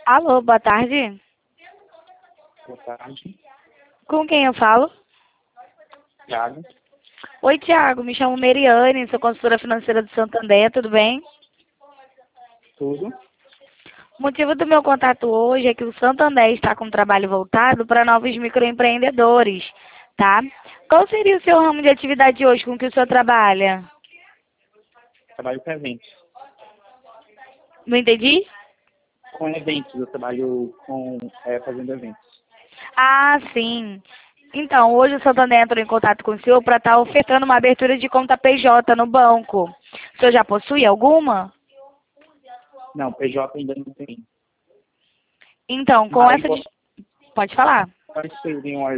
Alô, boa tarde. Boa tarde, Com quem eu falo? Thiago. Oi, Thiago. Me chamo Meriane, sou consultora financeira do Santander, tudo bem? Tudo? O motivo do meu contato hoje é que o Santander está com um trabalho voltado para novos microempreendedores, tá? Qual seria o seu ramo de atividade hoje com que o senhor trabalha? Trabalho com eventos. Não entendi? Com eventos, eu trabalho fazendo eventos. Ah, sim. Então, hoje o Santander entrou em contato com o senhor para estar ofertando uma abertura de conta PJ no banco. O senhor já possui alguma? Não, PJ ainda não tem. Então, com Mas essa... Pode falar. quais seriam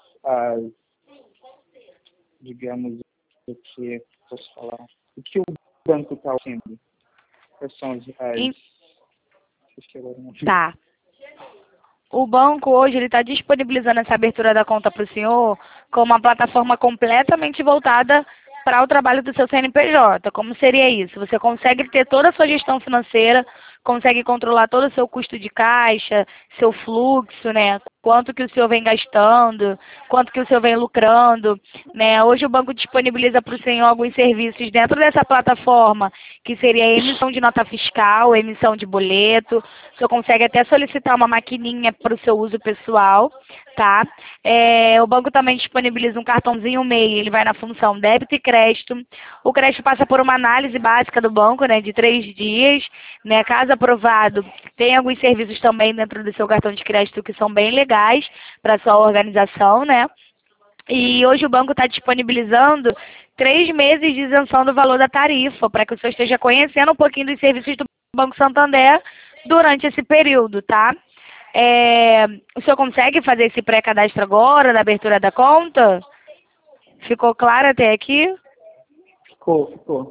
digamos, o que posso falar? O que o banco está oferecendo? Quais são Em- esqueci agora o nome. Tá. O banco hoje ele está disponibilizando essa abertura da conta para o senhor com uma plataforma completamente voltada para o trabalho do seu CNPJ. Como seria isso? Você consegue ter toda a sua gestão financeira, consegue controlar todo o seu custo de caixa, seu fluxo, né? Quanto que o senhor vem gastando, quanto que o senhor vem lucrando, né? Hoje o banco disponibiliza para o senhor alguns serviços dentro dessa plataforma, que seria a emissão de nota fiscal, emissão de boleto. O senhor consegue até solicitar uma maquininha para o seu uso pessoal, tá? O banco também disponibiliza um cartãozinho MEI, ele vai na função débito e crédito. O crédito passa por uma análise básica do banco, né, de 3 dias, né? Caso aprovado, tem alguns serviços também dentro do seu cartão de crédito que são bem legais para sua organização, né? E hoje o banco está disponibilizando 3 meses de isenção do valor da tarifa, para que o senhor esteja conhecendo um pouquinho dos serviços do Banco Santander durante esse período, tá? O senhor consegue fazer esse pré-cadastro agora, na abertura da conta? Ficou claro até aqui? Ficou.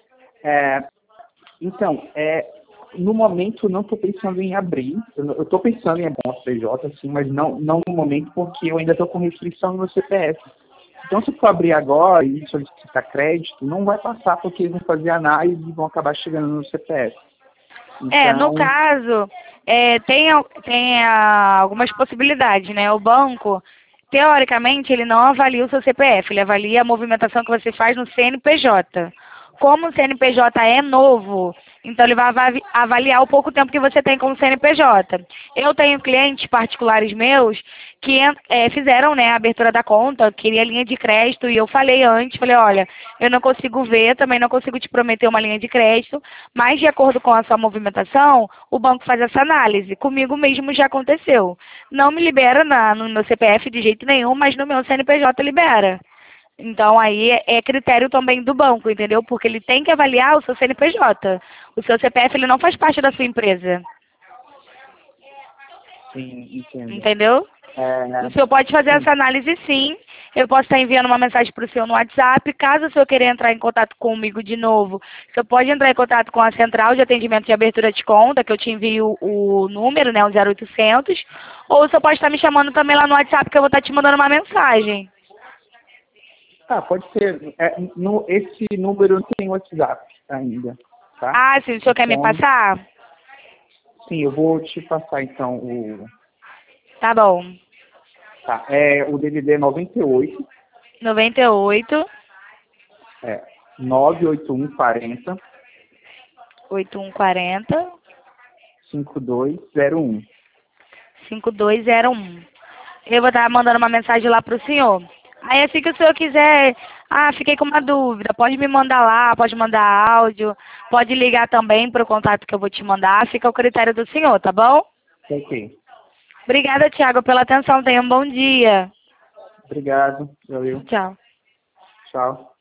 Então, no momento, não estou pensando em abrir. Eu estou pensando em abrir uma PJ, assim, mas não no momento, porque eu ainda estou com restrição no meu CPF. Então, se for abrir agora e solicitar crédito, não vai passar, porque eles vão fazer análise e vão acabar chegando no CPF. No Então, caso, tem algumas possibilidades, né? O banco, teoricamente, ele não avalia o seu CPF, ele avalia a movimentação que você faz no CNPJ. Como o CNPJ é novo, então ele vai avaliar o pouco tempo que você tem com o CNPJ. Eu tenho clientes particulares meus que fizeram, né, a abertura da conta, queria linha de crédito, e eu falei antes, olha, eu não consigo ver, também não consigo te prometer uma linha de crédito, mas de acordo com a sua movimentação, o banco faz essa análise. Comigo mesmo já aconteceu. Não me libera no meu CPF de jeito nenhum, mas no meu CNPJ libera. Então, aí é critério também do banco, entendeu? Porque ele tem que avaliar o seu CNPJ. O seu CPF, ele não faz parte da sua empresa. sim, entendo. Entendeu? O senhor pode fazer essa análise, sim. Eu posso estar enviando uma mensagem para o senhor no WhatsApp. Caso o senhor queira entrar em contato comigo de novo, o senhor pode entrar em contato com a Central de Atendimento de Abertura de Conta, que eu te envio o número, né, o 0800. Ou o senhor pode estar me chamando também lá no WhatsApp, que eu vou estar te mandando uma mensagem. Pode ser. Esse número não tem WhatsApp ainda, tá? Ah, sim, o senhor quer me passar? Sim, eu vou te passar, então, o... Tá bom. Tá, o DDD é 98, 98 98140 8140 5201. 5201. Eu vou estar mandando uma mensagem lá pro senhor. Aí assim que o senhor quiser, fiquei com uma dúvida, pode me mandar lá, pode mandar áudio, pode ligar também pro contato que eu vou te mandar, fica ao critério do senhor, tá bom? Ok. Obrigada, Thiago, pela atenção, tenha um bom dia. Obrigado. Valeu. Tchau. Tchau.